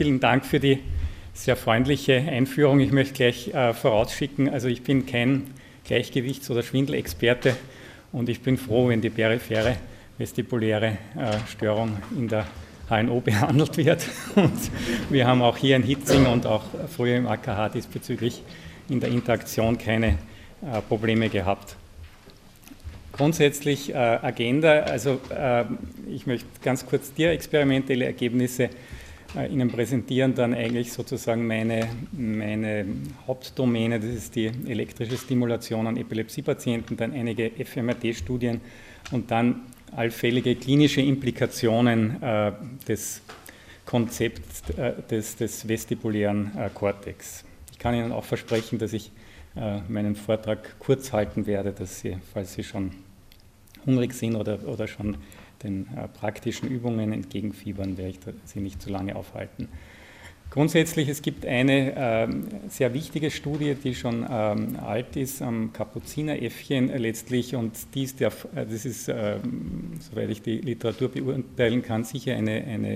vielen Dank für die sehr freundliche Einführung. Ich möchte gleich vorausschicken, also ich bin kein Gleichgewichts- oder Schwindelexperte und ich bin froh, wenn die periphere vestibuläre Störung in der HNO behandelt wird. Und wir haben auch hier in Hitzing und auch früher im AKH diesbezüglich in der Interaktion keine Probleme gehabt. Grundsätzlich Agenda, also ich möchte ganz kurz die experimentelle Ergebnisse Ihnen präsentieren, dann eigentlich sozusagen meine Hauptdomäne, das ist die elektrische Stimulation an Epilepsiepatienten, dann einige fMRT-Studien und dann allfällige klinische Implikationen des Konzepts des vestibulären Kortex. Ich kann Ihnen auch versprechen, dass ich meinen Vortrag kurz halten werde, dass Sie, falls Sie schon hungrig sind oder schon den praktischen Übungen entgegenfiebern, werde ich Sie nicht zu lange aufhalten. Grundsätzlich, es gibt eine sehr wichtige Studie, die schon alt ist, am Kapuzineräffchen letztlich, und das ist, soweit ich die Literatur beurteilen kann, sicher eine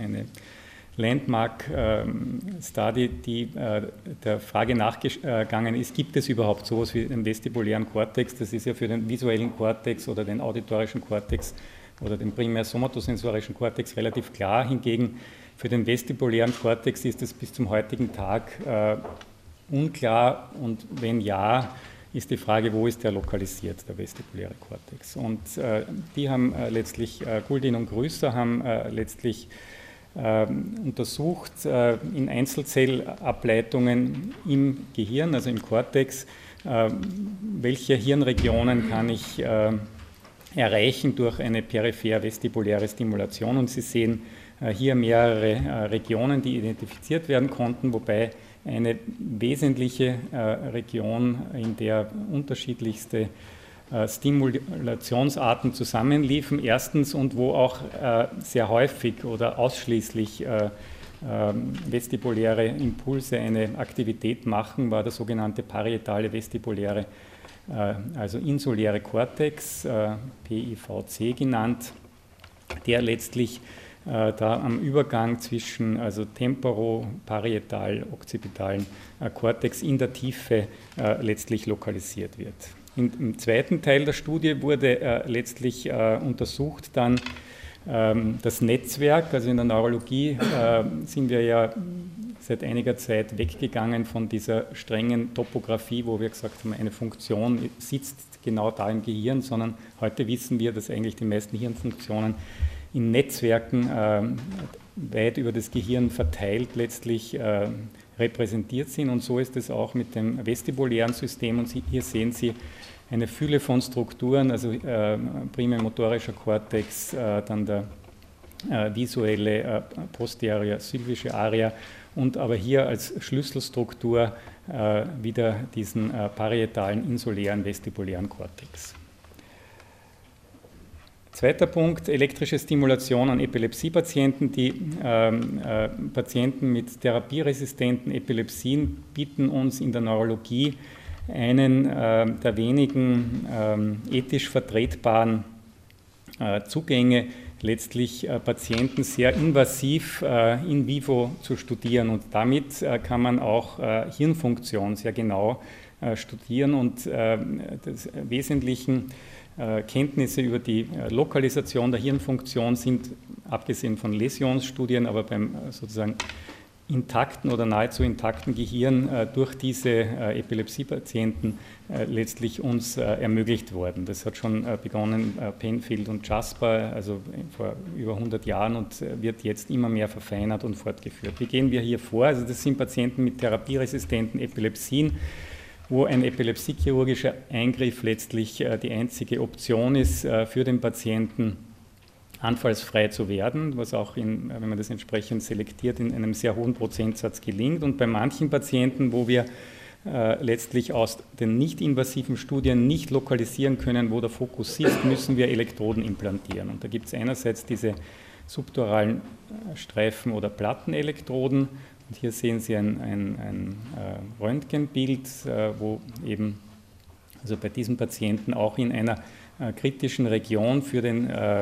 Landmark-Study, die der Frage nachgegangen ist, gibt es überhaupt sowas wie den vestibulären Kortex? Das ist ja für den visuellen Kortex oder den auditorischen Kortex oder den primär somatosensorischen Kortex relativ klar. Hingegen für den vestibulären Kortex ist es bis zum heutigen Tag unklar, und wenn ja, ist die Frage, wo ist der lokalisiert, der vestibuläre Kortex. Und die haben letztlich, Guldin und Grüßer haben letztlich untersucht in Einzelzellableitungen im Gehirn, also im Kortex, welche Hirnregionen kann ich erreichen durch eine peripher-vestibuläre Stimulation, und Sie sehen hier mehrere Regionen, die identifiziert werden konnten, wobei eine wesentliche Region, in der unterschiedlichste Stimulationsarten zusammenliefen, erstens, und wo auch sehr häufig oder ausschließlich vestibuläre Impulse eine Aktivität machen, war der sogenannte parietale vestibuläre, also insuläre Kortex, PIVC genannt, der letztlich da am Übergang zwischen also temporo-parietal-occipitalen Kortex in der Tiefe letztlich lokalisiert wird. Im zweiten Teil der Studie wurde letztlich untersucht dann das Netzwerk, also in der Neurologie sind wir ja seit einiger Zeit weggegangen von dieser strengen Topographie, wo wir gesagt haben, eine Funktion sitzt genau da im Gehirn, sondern heute wissen wir, dass eigentlich die meisten Hirnfunktionen in Netzwerken weit über das Gehirn verteilt letztlich repräsentiert sind, und so ist es auch mit dem vestibulären System, und hier sehen Sie eine Fülle von Strukturen, also primär motorischer Kortex, dann der visuelle posterior sylvische Area und aber hier als Schlüsselstruktur wieder diesen parietalen insulären vestibulären Kortex. Zweiter Punkt, elektrische Stimulation an Epilepsiepatienten. Die Patienten mit therapieresistenten Epilepsien bieten uns in der Neurologie einen der wenigen ethisch vertretbaren Zugänge, letztlich Patienten sehr invasiv in vivo zu studieren, und damit kann man auch Hirnfunktion sehr genau studieren, und das Wesentlichen Kenntnisse über die Lokalisation der Hirnfunktion sind, abgesehen von Läsionsstudien, aber beim sozusagen intakten oder nahezu intakten Gehirn durch diese Epilepsiepatienten letztlich uns ermöglicht worden. Das hat schon begonnen, Penfield und Jasper, also vor über 100 Jahren, und wird jetzt immer mehr verfeinert und fortgeführt. Wie gehen wir hier vor? Also das sind Patienten mit therapieresistenten Epilepsien, wo ein epilepsiechirurgischer Eingriff letztlich die einzige Option ist für den Patienten, anfallsfrei zu werden, was auch, wenn man das entsprechend selektiert, in einem sehr hohen Prozentsatz gelingt. Und bei manchen Patienten, wo wir letztlich aus den nicht-invasiven Studien nicht lokalisieren können, wo der Fokus ist, müssen wir Elektroden implantieren. Und da gibt es einerseits diese subduralen Streifen- oder Plattenelektroden. Und hier sehen Sie ein Röntgenbild, wo eben also bei diesem Patienten auch in einer kritischen Region für den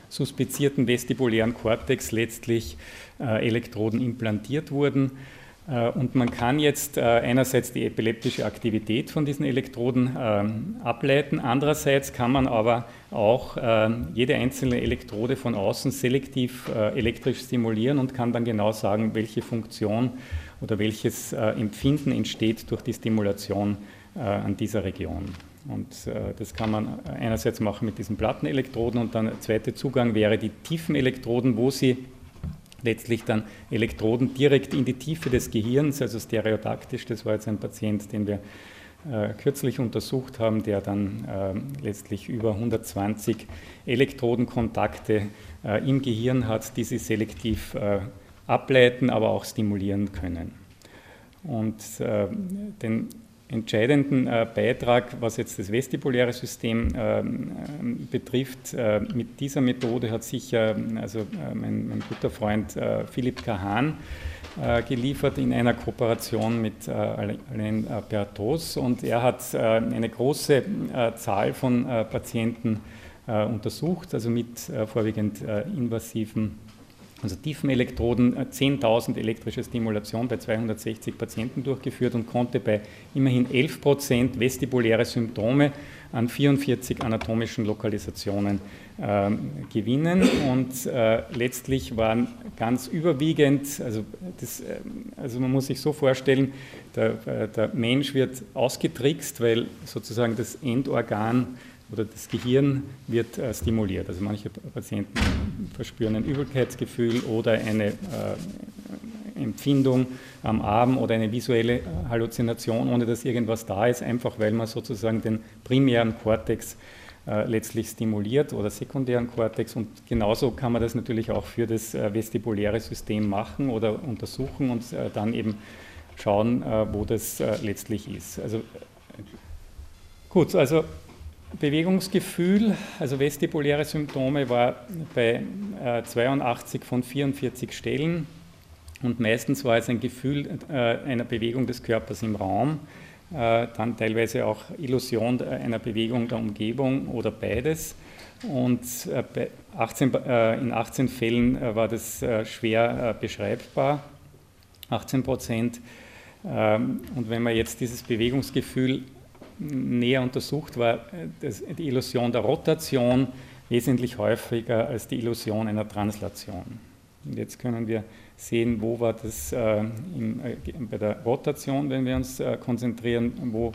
suspizierten vestibulären Kortex letztlich Elektroden implantiert wurden. Und man kann jetzt einerseits die epileptische Aktivität von diesen Elektroden ableiten, andererseits kann man aber auch jede einzelne Elektrode von außen selektiv elektrisch stimulieren und kann dann genau sagen, welche Funktion oder welches Empfinden entsteht durch die Stimulation an dieser Region. Und das kann man einerseits machen mit diesen Plattenelektroden und dann der zweite Zugang wäre die Tiefenelektroden, wo Sie letztlich dann Elektroden direkt in die Tiefe des Gehirns, also stereotaktisch, das war jetzt ein Patient, den wir kürzlich untersucht haben, der dann letztlich über 120 Elektrodenkontakte im Gehirn hat, die Sie selektiv ableiten, aber auch stimulieren können. Und den entscheidenden Beitrag, was jetzt das vestibuläre System betrifft, mit dieser Methode hat sicher mein guter Freund Philipp Kahan geliefert in einer Kooperation mit Alain Berthoz, und er hat eine große Zahl von Patienten untersucht, also mit vorwiegend invasiven, also Tiefenelektroden, 10.000 elektrische Stimulation bei 260 Patienten durchgeführt und konnte bei immerhin 11% vestibuläre Symptome an 44 anatomischen Lokalisationen gewinnen. Und letztlich waren ganz überwiegend, also man muss sich so vorstellen, der Mensch wird ausgetrickst, weil sozusagen das Endorgan oder das Gehirn wird stimuliert. Also manche Patienten verspüren ein Übelkeitsgefühl oder eine Empfindung am Arm oder eine visuelle Halluzination, ohne dass irgendwas da ist, einfach weil man sozusagen den primären Kortex letztlich stimuliert oder sekundären Kortex, und genauso kann man das natürlich auch für das vestibuläre System machen oder untersuchen und dann eben schauen, wo das letztlich ist. Also gut, also Bewegungsgefühl, also vestibuläre Symptome, war bei 82 von 44 Stellen, und meistens war es ein Gefühl einer Bewegung des Körpers im Raum, dann teilweise auch Illusion einer Bewegung der Umgebung oder beides, und in 18 Fällen war das schwer beschreibbar, 18%. Und wenn man jetzt dieses Bewegungsgefühl näher untersucht, war die Illusion der Rotation wesentlich häufiger als die Illusion einer Translation. Und jetzt können wir sehen, wo war das bei der Rotation, wenn wir uns konzentrieren,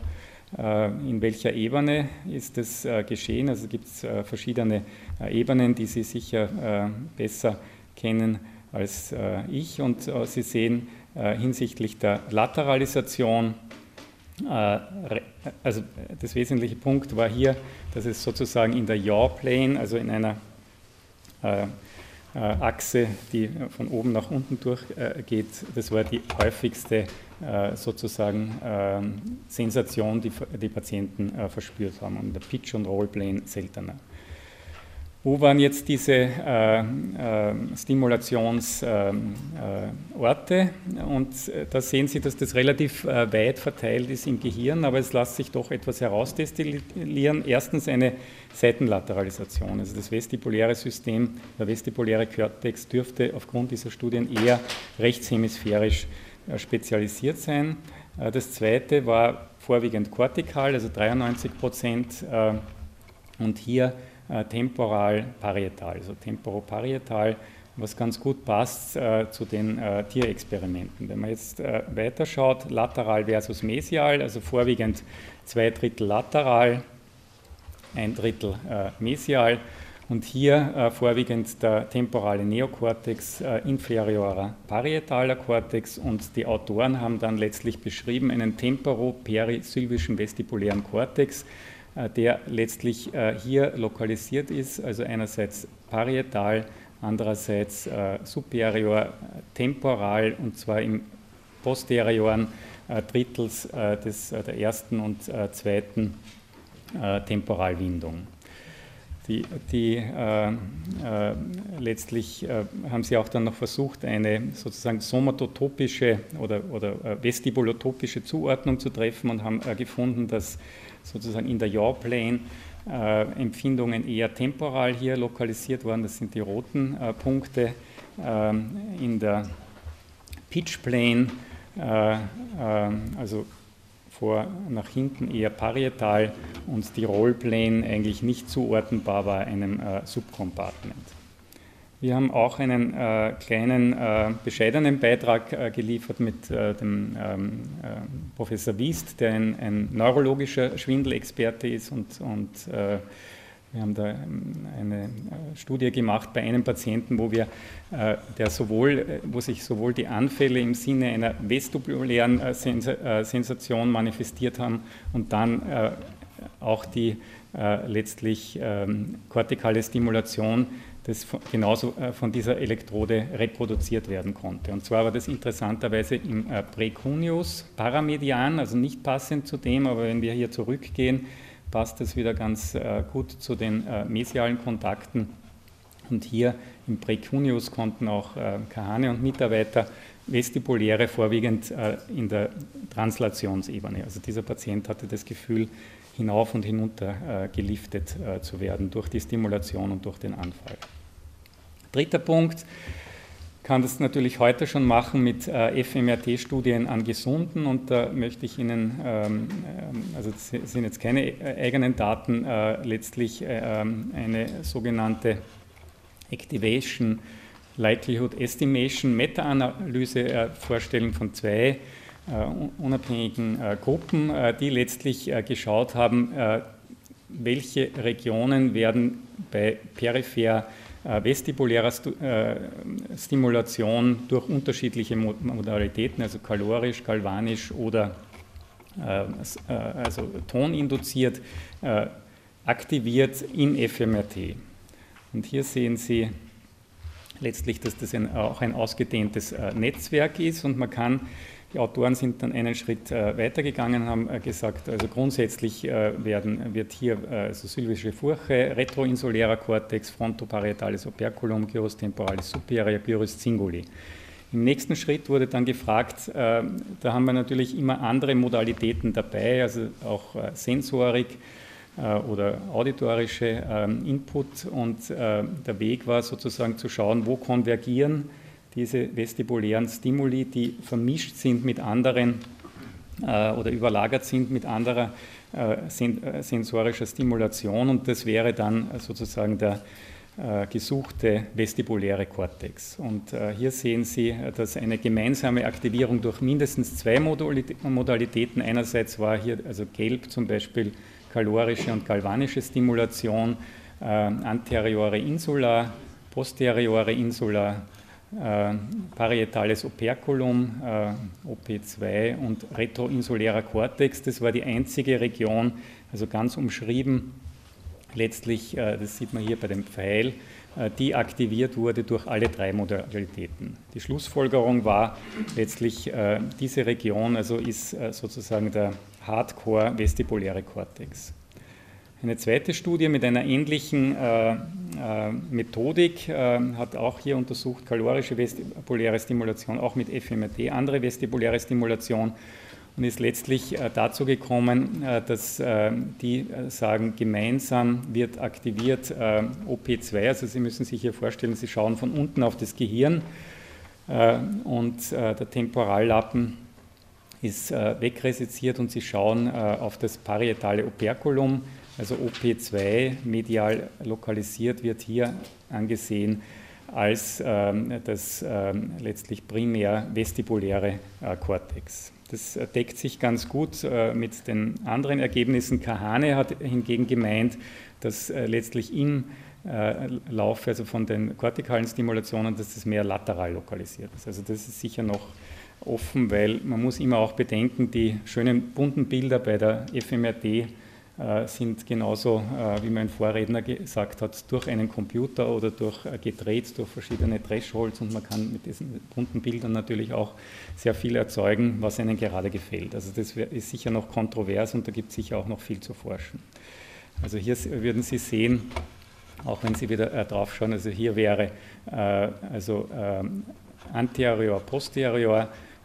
in welcher Ebene ist das geschehen. Also gibt es verschiedene Ebenen, die Sie sicher besser kennen als ich. Und Sie sehen hinsichtlich der Lateralisation, also das wesentliche Punkt war hier, dass es sozusagen in der Yaw-Plane, also in einer Achse, die von oben nach unten durchgeht, das war die häufigste sozusagen Sensation, die die Patienten verspürt haben, und der Pitch- und Roll-Plane seltener. Wo waren jetzt diese Stimulationsorte? Und da sehen Sie, dass das relativ weit verteilt ist im Gehirn, aber es lässt sich doch etwas herausdestillieren. Erstens eine Seitenlateralisation, also das vestibuläre System, der vestibuläre Kortex dürfte aufgrund dieser Studien eher rechtshemisphärisch spezialisiert sein. Das zweite war vorwiegend kortikal, also 93%, und hier temporal-parietal, also temporoparietal, was ganz gut passt zu den Tierexperimenten. Wenn man jetzt weiterschaut, lateral versus mesial, also vorwiegend 2/3 lateral, 1/3 mesial, und hier vorwiegend der temporale Neokortex, inferiorer parietaler Kortex, und die Autoren haben dann letztlich beschrieben einen temporoperisilvischen vestibulären Kortex, der letztlich hier lokalisiert ist, also einerseits parietal, andererseits superior temporal, und zwar im posterioren Drittels der ersten und zweiten Temporalwindung. Letztlich haben sie auch dann noch versucht, eine sozusagen somatotopische oder vestibulotopische Zuordnung zu treffen, und haben gefunden, dass sozusagen in der Yaw-Plane Empfindungen eher temporal hier lokalisiert worden. Das sind die roten Punkte. In der Pitch Plane, also nach hinten eher parietal, und die Roll Plane eigentlich nicht zuordnenbar war einem Subcompartment. Wir haben auch einen kleinen, bescheidenen Beitrag geliefert mit dem Professor Wiest, der ein neurologischer Schwindelexperte ist, und wir haben da eine Studie gemacht bei einem Patienten, wo sich sowohl die Anfälle im Sinne einer vestibulären Sensation manifestiert haben und dann auch die letztlich kortikale Stimulation, das genauso von dieser Elektrode reproduziert werden konnte. Und zwar war das interessanterweise im Precuneus paramedian, also nicht passend zu dem, aber wenn wir hier zurückgehen, passt das wieder ganz gut zu den mesialen Kontakten. Und hier im Precuneus konnten auch Kahane und Mitarbeiter vestibuläre vorwiegend in der Translationsebene. Also dieser Patient hatte das Gefühl, hinauf und hinunter geliftet zu werden durch die Stimulation und durch den Anfall. Dritter Punkt, kann das natürlich heute schon machen mit fMRT-Studien an Gesunden, und da möchte ich Ihnen, also das sind jetzt keine eigenen Daten, letztlich eine sogenannte Activation Likelihood Estimation Meta-Analyse vorstellen von zwei unabhängigen Gruppen, die letztlich geschaut haben, welche Regionen werden bei peripher vestibulärer Stimulation durch unterschiedliche Modalitäten, also kalorisch, galvanisch oder also toninduziert, aktiviert in fMRT. Und hier sehen Sie letztlich, dass das auch ein ausgedehntes Netzwerk ist, und man kann, die Autoren sind dann einen Schritt weitergegangen und haben gesagt, also grundsätzlich wird hier also sylvische Furche, retroinsulärer Cortex, frontoparietales Operculum, Gyrus temporalis superior, Gyrus cinguli. Im nächsten Schritt wurde dann gefragt, da haben wir natürlich immer andere Modalitäten dabei, also auch Sensorik oder auditorische Input, und der Weg war sozusagen zu schauen, wo konvergieren diese vestibulären Stimuli, die vermischt sind mit anderen oder überlagert sind mit anderer sensorischer Stimulation, und das wäre dann sozusagen der gesuchte vestibuläre Kortex. Und hier sehen Sie, dass eine gemeinsame Aktivierung durch mindestens zwei Modalitäten, einerseits war hier also gelb zum Beispiel kalorische und galvanische Stimulation, anteriore Insula, posteriore Insula, parietales Operculum, OP2 und retroinsulärer Cortex. Das war die einzige Region, also ganz umschrieben, letztlich, das sieht man hier bei dem Pfeil, die aktiviert wurde durch alle drei Modalitäten. Die Schlussfolgerung war letztlich, diese Region also ist sozusagen der Hardcore vestibuläre Cortex. Eine zweite Studie mit einer ähnlichen Methodik hat auch hier untersucht, kalorische vestibuläre Stimulation, auch mit fMRT, andere vestibuläre Stimulation, und ist letztlich dazu gekommen, dass die sagen, gemeinsam wird aktiviert OP2, also Sie müssen sich hier vorstellen, Sie schauen von unten auf das Gehirn und der Temporallappen ist wegresiziert und Sie schauen auf das parietale Operculum. Also OP2 medial lokalisiert wird hier angesehen als das letztlich primär vestibuläre Kortex. Das deckt sich ganz gut mit den anderen Ergebnissen. Kahane hat hingegen gemeint, dass letztlich im Laufe, also von den kortikalen Stimulationen, dass das mehr lateral lokalisiert ist. Also das ist sicher noch offen, weil man muss immer auch bedenken, die schönen bunten Bilder bei der fMRT sind genauso, wie mein Vorredner gesagt hat, durch einen Computer oder gedreht durch verschiedene Thresholds, und man kann mit diesen bunten Bildern natürlich auch sehr viel erzeugen, was einem gerade gefällt. Also das ist sicher noch kontrovers, und da gibt es sicher auch noch viel zu forschen. Also hier würden Sie sehen, auch wenn Sie wieder drauf schauen, also hier wäre anterior, posterior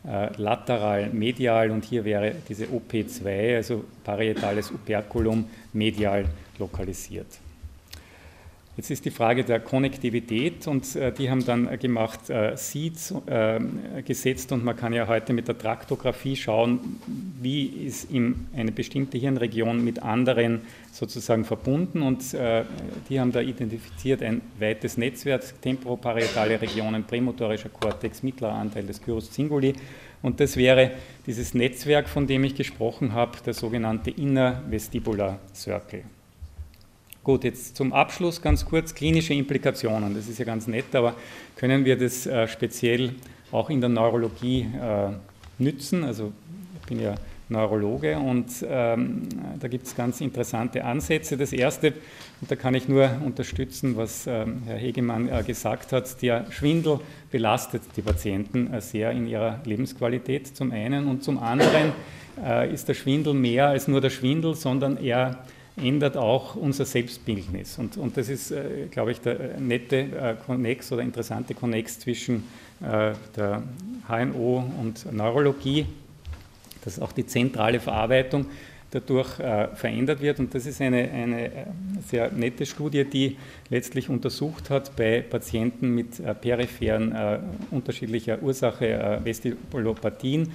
lateral, medial und hier wäre diese OP2, also parietales Operculum, medial lokalisiert. Jetzt ist die Frage der Konnektivität und die haben dann gemacht Seeds gesetzt und man kann ja heute mit der Traktographie schauen, wie ist eine bestimmte Hirnregion mit anderen sozusagen verbunden und die haben da identifiziert ein weites Netzwerk, temporoparietale Regionen, prämotorischer Kortex, mittlerer Anteil des Gyrus cinguli und das wäre dieses Netzwerk, von dem ich gesprochen habe, der sogenannte Inner Vestibular Circle. Gut, jetzt zum Abschluss ganz kurz klinische Implikationen. Das ist ja ganz nett, aber können wir das speziell auch in der Neurologie nützen? Also ich bin ja Neurologe und da gibt es ganz interessante Ansätze. Das erste, und da kann ich nur unterstützen, was Herr Hegemann gesagt hat, der Schwindel belastet die Patienten sehr in ihrer Lebensqualität zum einen und zum anderen ist der Schwindel mehr als nur der Schwindel, sondern er ändert auch unser Selbstbildnis. Und das ist, glaube ich, der nette Konnex oder interessante Konnex zwischen der HNO und Neurologie, dass auch die zentrale Verarbeitung dadurch verändert wird. Und das ist eine sehr nette Studie, die letztlich untersucht hat bei Patienten mit peripheren unterschiedlicher Ursache Vestibulopathien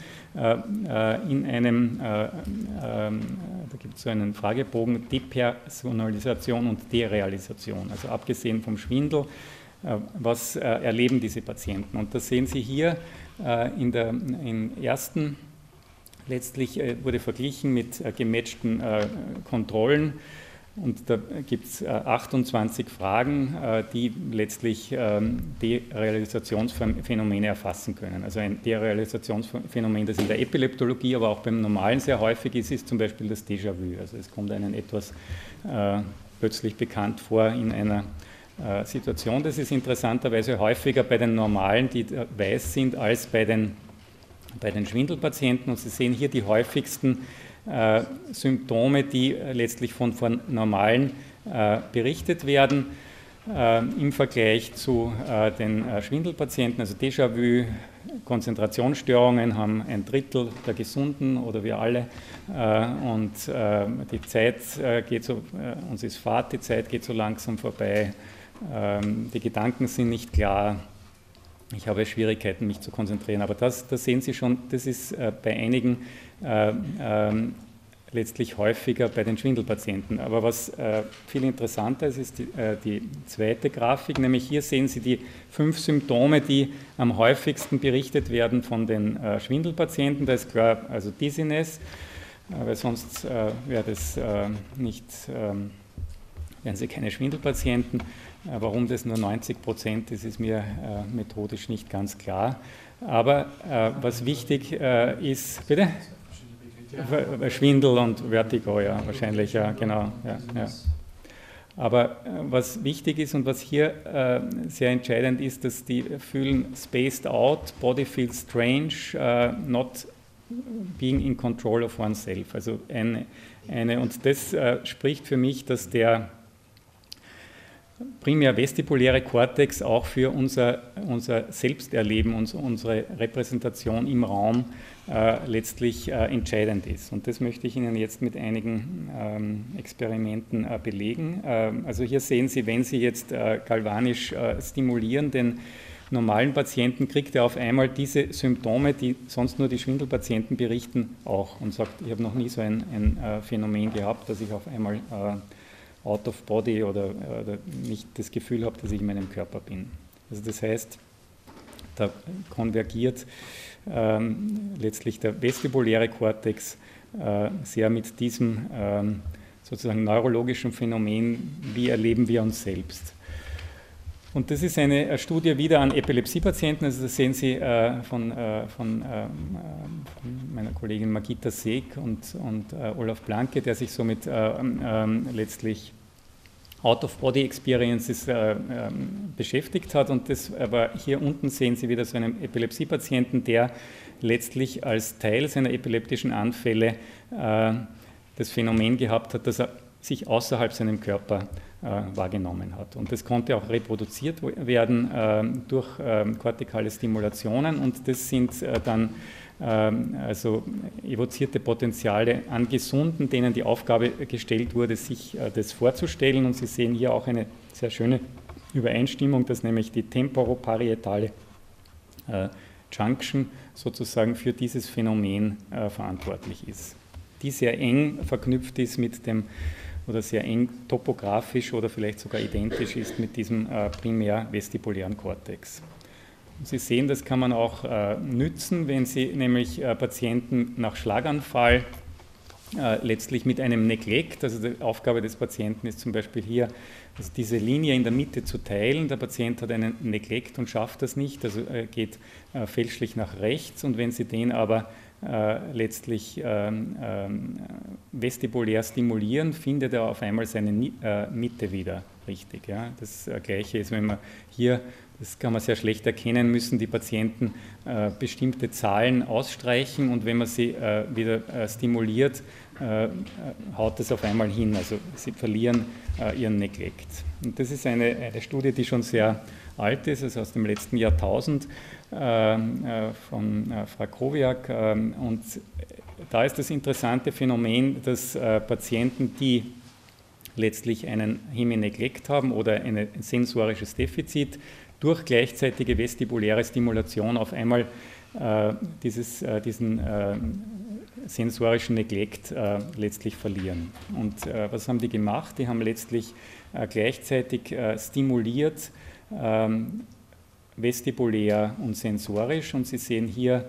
in einem, da gibt es so einen Fragebogen, Depersonalisation und Derealisation. Also abgesehen vom Schwindel, was erleben diese Patienten? Und das sehen Sie hier im ersten. Letztlich wurde verglichen mit gematchten Kontrollen und da gibt es 28 Fragen, die letztlich Derealisationsphänomene erfassen können. Also ein Derealisationsphänomen, das in der Epileptologie, aber auch beim Normalen sehr häufig ist, ist zum Beispiel das Déjà-vu. Also es kommt einem etwas plötzlich bekannt vor in einer Situation. Das ist interessanterweise häufiger bei den Normalen, die weiß sind, als bei den Schwindelpatienten. Und Sie sehen hier die häufigsten Symptome, die letztlich von Normalen berichtet werden im Vergleich zu den Schwindelpatienten. Also Déjà-vu, Konzentrationsstörungen haben 1/3 der Gesunden oder wir alle und die Zeit geht so, uns ist Fahrt, die Zeit geht so langsam vorbei, die Gedanken sind nicht klar. Ich habe Schwierigkeiten, mich zu konzentrieren, aber das sehen Sie schon, das ist bei einigen letztlich häufiger bei den Schwindelpatienten. Aber was viel interessanter ist die zweite Grafik, nämlich hier sehen Sie die 5 Symptome, die am häufigsten berichtet werden von den Schwindelpatienten. Da ist klar, also Dizziness, weil sonst wäre das nicht, wären sie keine Schwindelpatienten. Warum das nur 90% ist, ist mir methodisch nicht ganz klar. Aber was wichtig ist, bitte? Schwindel und Vertigo, ja, wahrscheinlich, ja, genau. Ja. Aber was wichtig ist und was hier sehr entscheidend ist, dass die fühlen spaced out, body feels strange, not being in control of oneself. Also und das spricht für mich, dass der primär vestibuläre Kortex auch für unser Selbsterleben, unsere Repräsentation im Raum letztlich entscheidend ist. Und das möchte ich Ihnen jetzt mit einigen Experimenten belegen. Also hier sehen Sie, wenn Sie jetzt galvanisch stimulieren, den normalen Patienten, kriegt er auf einmal diese Symptome, die sonst nur die Schwindelpatienten berichten, auch und sagt, ich habe noch nie so ein Phänomen gehabt, dass ich auf einmal out of body oder nicht das Gefühl habe, dass ich in meinem Körper bin. Also das heißt, da konvergiert letztlich der vestibuläre Kortex sehr mit diesem sozusagen neurologischen Phänomen, wie erleben wir uns selbst. Und das ist eine Studie wieder an Epilepsiepatienten, also das sehen Sie von meiner Kollegin Margita Seeg und Olaf Blanke, der sich so mit letztlich Out-of-Body-Experiences beschäftigt hat. Und aber hier unten sehen Sie wieder so einen Epilepsiepatienten, der letztlich als Teil seiner epileptischen Anfälle das Phänomen gehabt hat, dass er sich außerhalb seinem Körper wahrgenommen hat. Und das konnte auch reproduziert werden durch kortikale Stimulationen, und das sind dann also evozierte Potenziale an Gesunden, denen die Aufgabe gestellt wurde, sich das vorzustellen. Und Sie sehen hier auch eine sehr schöne Übereinstimmung, dass nämlich die temporoparietale Junction sozusagen für dieses Phänomen verantwortlich ist, die sehr eng verknüpft ist mit dem, oder sehr eng topografisch oder vielleicht sogar identisch ist mit diesem primär-vestibulären Kortex. Sie sehen, das kann man auch nützen, wenn Sie nämlich Patienten nach Schlaganfall letztlich mit einem Neglect, also die Aufgabe des Patienten ist zum Beispiel hier, also diese Linie in der Mitte zu teilen. Der Patient hat einen Neglect und schafft das nicht, also geht fälschlich nach rechts, und wenn Sie den aber letztlich vestibulär stimulieren, findet er auf einmal seine Mitte wieder richtig. Ja? Das Gleiche ist, wenn man hier, das kann man sehr schlecht erkennen, müssen die Patienten bestimmte Zahlen ausstreichen, und wenn man sie wieder stimuliert, haut das auf einmal hin, also sie verlieren ihren Neglect. Und das ist eine Studie, die schon sehr alt ist, also aus dem letzten Jahrtausend, von Frakowiak, und da ist das interessante Phänomen, dass Patienten, die letztlich einen Hemineglect haben oder ein sensorisches Defizit, durch gleichzeitige vestibuläre Stimulation auf einmal diesen sensorischen Neglect letztlich verlieren. Und was haben die gemacht? Die haben letztlich gleichzeitig stimuliert, vestibulär und sensorisch, und Sie sehen hier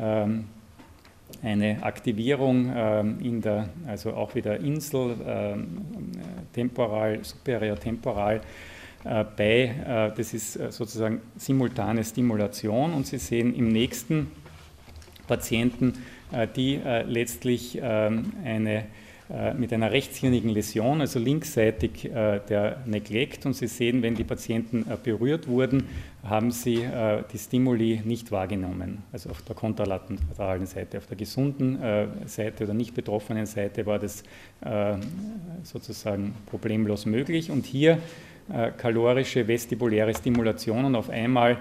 eine Aktivierung in der, also auch wieder Insel, temporal, superior temporal, das ist sozusagen simultane Stimulation, und Sie sehen im nächsten Patienten, die letztlich mit einer rechtshirnigen Läsion, also linksseitig der Neglect, und Sie sehen, wenn die Patienten berührt wurden, haben sie die Stimuli nicht wahrgenommen, also auf der kontralateralen Seite. Auf der gesunden Seite oder nicht betroffenen Seite war das sozusagen problemlos möglich, und hier kalorische vestibuläre Stimulation, und auf einmal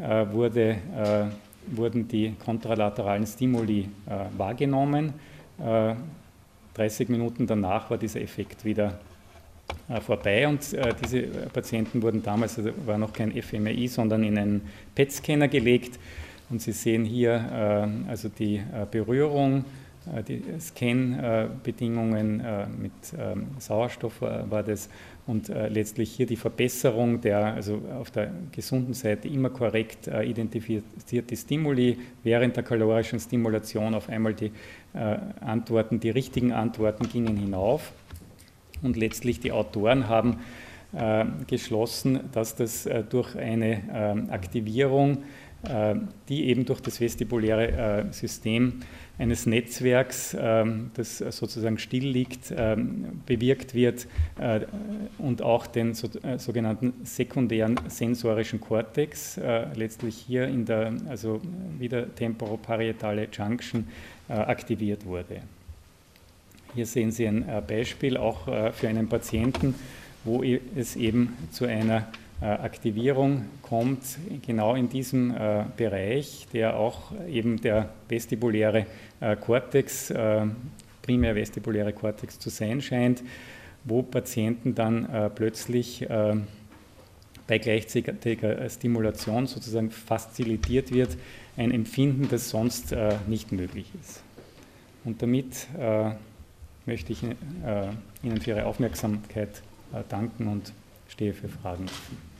wurden die kontralateralen Stimuli wahrgenommen. 30 Minuten danach war dieser Effekt wieder vorbei, und diese Patienten wurden damals, also war noch kein fMRI, sondern in einen PET-Scanner gelegt, und Sie sehen hier also die Berührung, die Scan-Bedingungen mit Sauerstoff war das, und letztlich hier die Verbesserung der, also auf der gesunden Seite immer korrekt identifizierte Stimuli, während der kalorischen Stimulation auf einmal die die richtigen Antworten gingen hinauf, und letztlich die Autoren haben geschlossen, dass das durch eine Aktivierung, die eben durch das vestibuläre System eines Netzwerks, das sozusagen still liegt, bewirkt wird, und auch den sogenannten sekundären sensorischen Kortex, letztlich hier in der, also wieder temporoparietale Junction, aktiviert wurde. Hier sehen Sie ein Beispiel auch für einen Patienten, wo es eben zu einer Aktivierung kommt, genau in diesem Bereich, der auch eben der vestibuläre Kortex, primär vestibuläre Kortex zu sein scheint, wo Patienten dann plötzlich bei gleichzeitiger Stimulation sozusagen facilitiert wird, ein Empfinden, das sonst nicht möglich ist. Und damit möchte ich Ihnen für Ihre Aufmerksamkeit danken und stehe für Fragen.